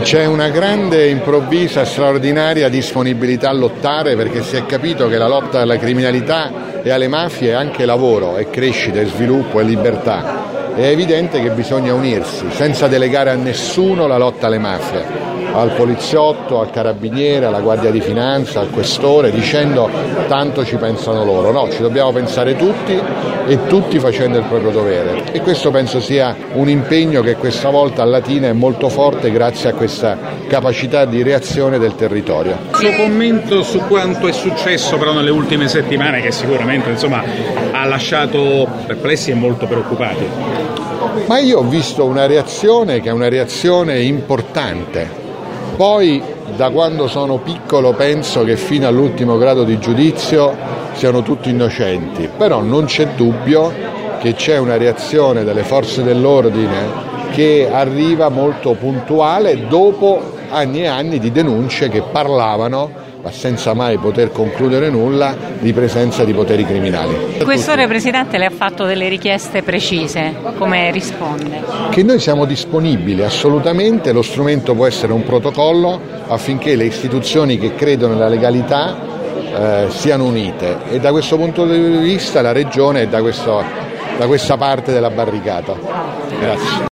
C'è una grande, improvvisa, straordinaria disponibilità a lottare, perché si è capito che la lotta alla criminalità e alle mafie è anche lavoro, è crescita, è sviluppo, è libertà. È evidente che bisogna unirsi, senza delegare a nessuno la lotta alle mafie, al poliziotto, al carabiniere, alla guardia di finanza, al questore, dicendo tanto ci pensano loro. No, ci dobbiamo pensare tutti e tutti facendo il proprio dovere. E questo penso sia un impegno che questa volta a Latina è molto forte grazie a questa capacità di reazione del territorio. Il suo commento su quanto è successo però nelle ultime settimane, che sicuramente ha lasciato perplessi e molto preoccupati. Ma io ho visto una reazione che è una reazione importante. Poi, da quando sono piccolo, penso che fino all'ultimo grado di giudizio siano tutti innocenti, però non c'è dubbio che c'è una reazione delle forze dell'ordine che arriva molto puntuale dopo anni e anni di denunce che parlavano, ma senza mai poter concludere nulla, di presenza di poteri criminali. Il Questore, Presidente, le ha fatto delle richieste precise, come risponde? Che noi siamo disponibili assolutamente, lo strumento può essere un protocollo affinché le istituzioni che credono nella legalità siano unite, e da questo punto di vista la Regione è da questa parte della barricata. Grazie.